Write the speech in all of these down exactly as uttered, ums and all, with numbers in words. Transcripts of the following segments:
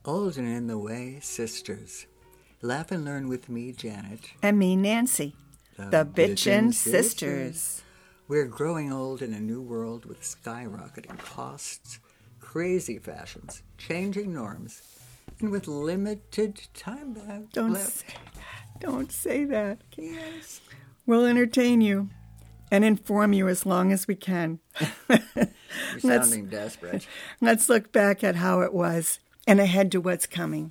Old and in the Way Sisters. Laugh and learn with me, Janet. And me, Nancy. The, the Bitchin' Sisters. Sisters. We're growing old in a new world with skyrocketing costs, crazy fashions, changing norms, and with limited time left. Don't say that. Don't say that. Yes. We'll entertain you and inform you as long as we can. You're sounding desperate. Let's look back at how it was and ahead to what's coming.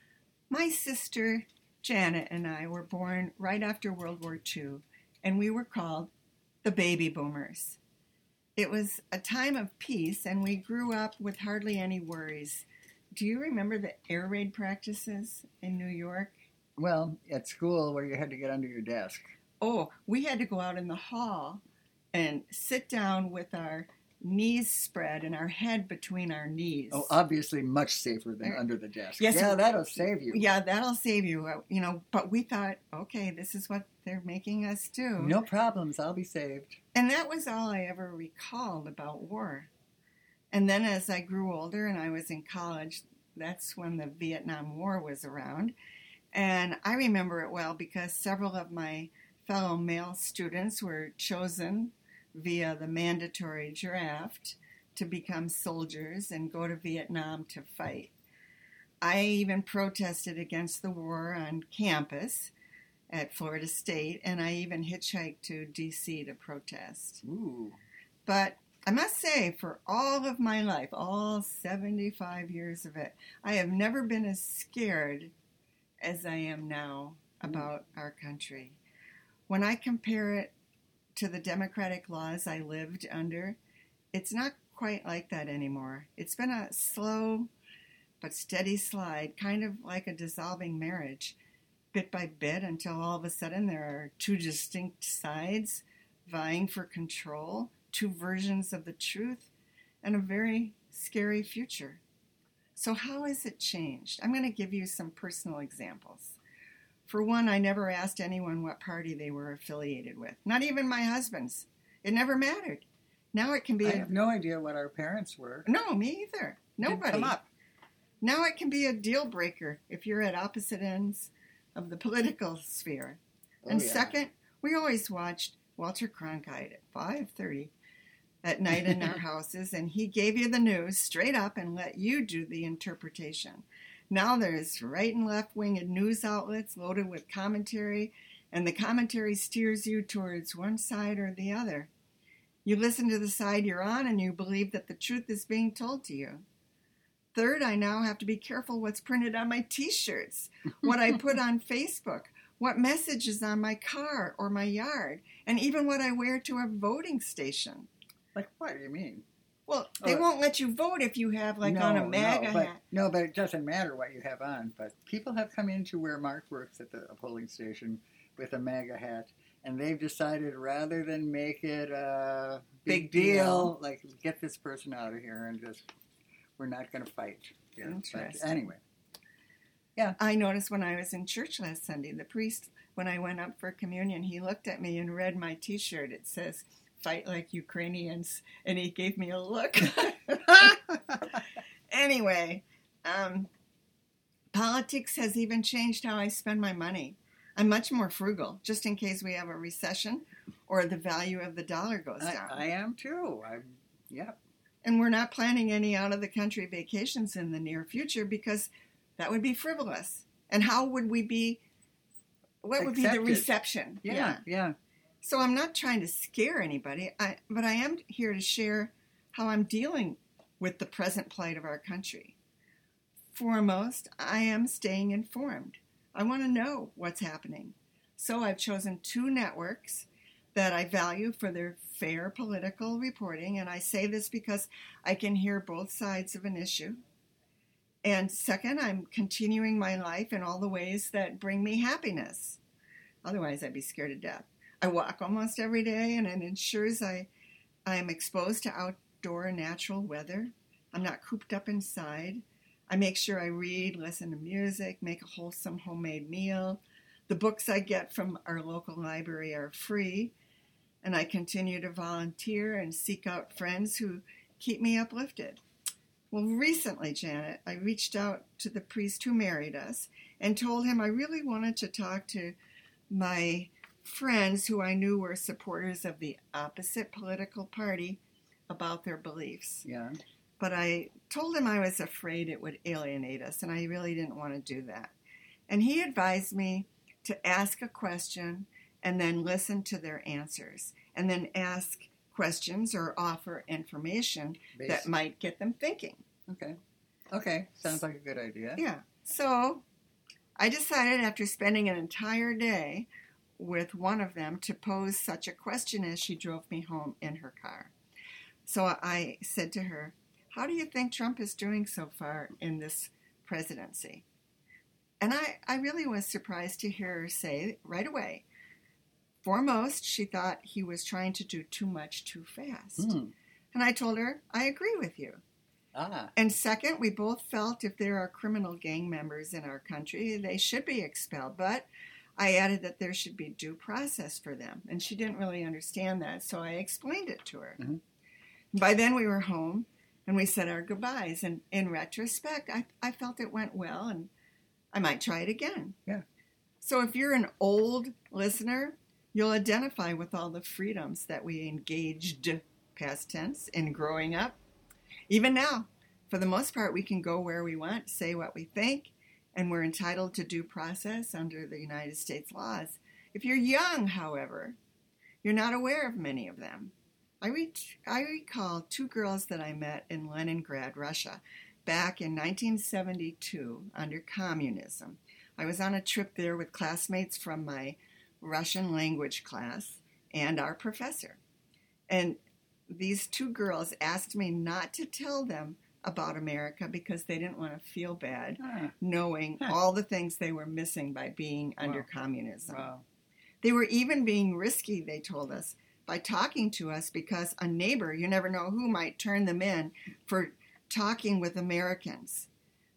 My sister Janet and I were born right after World War Two, and we were called the Baby Boomers. It was a time of peace, and we grew up with hardly any worries. Do you remember the air raid practices in New York? Well, at school where you had to get under your desk. Oh, we had to go out in the hall and sit down with our knees spread and our head between our knees. Oh, obviously much safer than under the desk. Yes, yeah, that'll save you. Yeah, that'll save you. You know, but we thought, okay, this is what they're making us do. No problems, I'll be saved. And that was all I ever recalled about war. And then as I grew older and I was in college, that's when the Vietnam War was around. And I remember it well because several of my fellow male students were chosen via the mandatory draft to become soldiers and go to Vietnam to fight. I even protested against the war on campus at Florida State, and I even hitchhiked to D C to protest. Ooh. But I must say, for all of my life, all seventy-five years of it, I have never been as scared as I am now about Ooh. Our country. When I compare it to the democratic laws I lived under, it's not quite like that anymore. It's been a slow but steady slide, kind of like a dissolving marriage, bit by bit, until all of a sudden there are two distinct sides vying for control, two versions of the truth, and a very scary future. So how has it changed? I'm going to give you some personal examples. For one, I never asked anyone what party they were affiliated with. Not even my husband's. It never mattered. Now it can be... I a... have no idea what our parents were. No, me either. Nobody. Didn't come up. Now it can be a deal breaker if you're at opposite ends of the political sphere. Oh, and yeah. second, we always watched Walter Cronkite at five thirty at night in our houses, and he gave you the news straight up and let you do the interpretation. Now there's right and left-wing news outlets loaded with commentary, and the commentary steers you towards one side or the other. You listen to the side you're on, and you believe that the truth is being told to you. Third, I now have to be careful what's printed on my T-shirts, what I put on Facebook, what message is on my car or my yard, and even what I wear to a voting station. Like, what do you mean? Well, they oh, won't let you vote if you have, like, no, on a MAGA no, but, hat. No, but it doesn't matter what you have on. But people have come into where Mark works at the polling station with a MAGA hat, and they've decided rather than make it a big, big deal, deal, like, get this person out of here and just, we're not going to fight. Yeah, Interesting. But anyway. Yeah. I noticed when I was in church last Sunday, the priest, when I went up for communion, he looked at me and read my T-shirt. It says, "Fight like Ukrainians," and he gave me a look. Anyway, um, politics has even changed how I spend my money. I'm much more frugal, just in case we have a recession or the value of the dollar goes down. I, I am too. I'm, yeah. And we're not planning any out-of-the-country vacations in the near future because that would be frivolous. And how would we be, what would Accepted. be the reception? Yeah, yeah. yeah. So I'm not trying to scare anybody, I, but I am here to share how I'm dealing with the present plight of our country. Foremost, I am staying informed. I want to know what's happening. So I've chosen two networks that I value for their fair political reporting, and I say this because I can hear both sides of an issue. And second, I'm continuing my life in all the ways that bring me happiness. Otherwise, I'd be scared to death. I walk almost every day, and it ensures I, I am exposed to outdoor natural weather. I'm not cooped up inside. I make sure I read, listen to music, make a wholesome homemade meal. The books I get from our local library are free, and I continue to volunteer and seek out friends who keep me uplifted. Well, recently, Janet, I reached out to the priest who married us and told him I really wanted to talk to my friends who I knew were supporters of the opposite political party about their beliefs. Yeah. But I told him I was afraid it would alienate us, and I really didn't want to do that. And he advised me to ask a question and then listen to their answers, and then ask questions or offer information Based. that might get them thinking. Okay. Okay. Sounds like a good idea. Yeah. So I decided after spending an entire day with one of them to pose such a question as she drove me home in her car. So I said to her, how do you think Trump is doing so far in this presidency? And I, I really was surprised to hear her say right away, foremost, she thought he was trying to do too much too fast. Hmm. And I told her, I agree with you. Ah. And second, we both felt if there are criminal gang members in our country, they should be expelled. But I added that there should be due process for them. And she didn't really understand that, so I explained it to her. Mm-hmm. By then we were home, and we said our goodbyes. And in retrospect, I, I felt it went well, and I might try it again. Yeah. So if you're an old listener, you'll identify with all the freedoms that we engaged, past tense, in growing up. Even now, for the most part, we can go where we want, say what we think, and we're entitled to due process under the United States laws. If you're young, however, you're not aware of many of them. I, re- I recall two girls that I met in Leningrad, Russia, back in nineteen seventy-two under communism. I was on a trip there with classmates from my Russian language class and our professor. And these two girls asked me not to tell them about America because they didn't want to feel bad Ah. knowing Huh. all the things they were missing by being under Wow. communism. Wow. They were even being risky, they told us, by talking to us because a neighbor, you never know who, might turn them in for talking with Americans.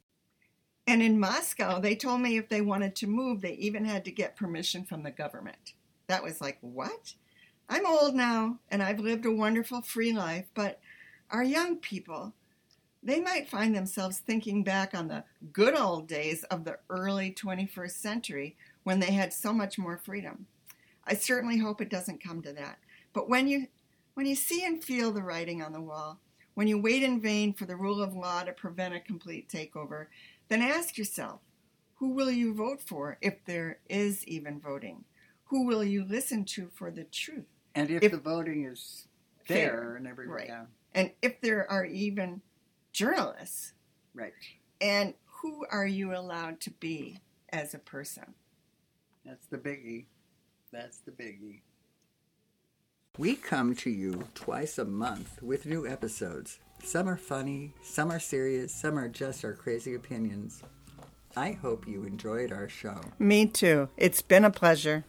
And in Moscow, they told me if they wanted to move, they even had to get permission from the government. That was like, what? I'm old now, and I've lived a wonderful free life, but our young people, they might find themselves thinking back on the good old days of the early twenty-first century when they had so much more freedom. I certainly hope it doesn't come to that. But when you when you see and feel the writing on the wall, when you wait in vain for the rule of law to prevent a complete takeover, then ask yourself, who will you vote for if there is even voting? Who will you listen to for the truth? And if, If- the voting is Fair. fair and everything, Right. yeah, And if there are even journalists, right. and who are you allowed to be as a person? That's the biggie. That's the biggie. We come to you twice a month with new episodes. Some are funny, some are serious, some are just our crazy opinions. I hope you enjoyed our show. Me too. It's been a pleasure.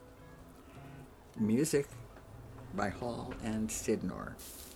Music by Hall and Sidnor.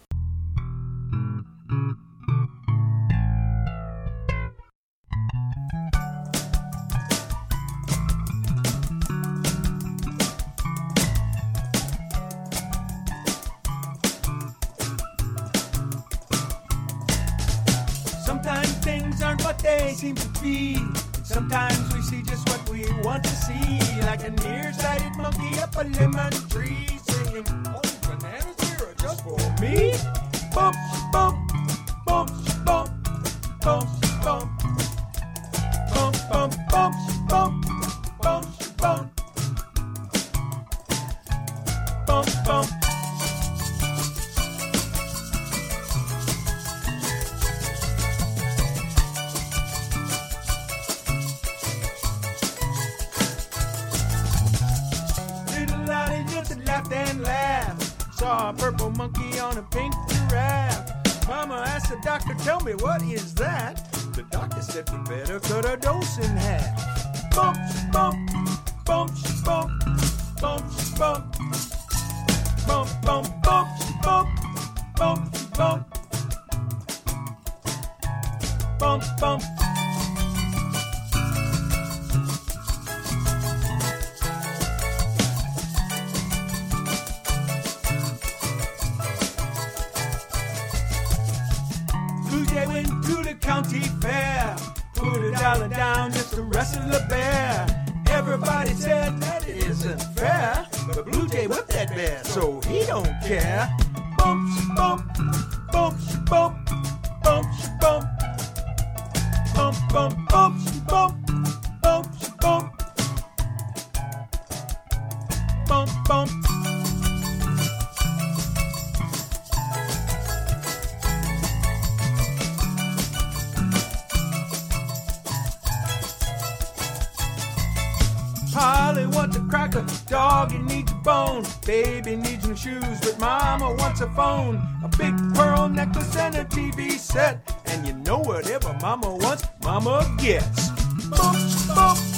Sometimes things aren't what they seem to be. Sometimes we see just what we want to see. Like a nearsighted monkey up a lemon tree singing, oh, bananas here are just for me. Bump, bump, bump, bump, bump, bump. Bump, bump, bump, bump, bump, bump. Bump, bump. Little Lottie just laughed and laughed. Saw a purple monkey on a pink giraffe. Mama asked the doctor, tell me what is that? The doctor said we better cut our dose in half. Bump, bump, bump, bump, bump, bump. Bump, bump, bump, bump, bump, bump. Bump, bump. Blue Jay went said that it isn't fair, but Blue Jay whipped that bear, so he don't care. Bump, bump, bump, bump, bump, bump, bump, bump, bump, bump, bump, bump, bump, bump. Holly wants a cracker, doggy needs a bone, baby needs new shoes, but mama wants a phone, a big pearl necklace and a T V set, and you know whatever mama wants, mama gets. Bump, bump.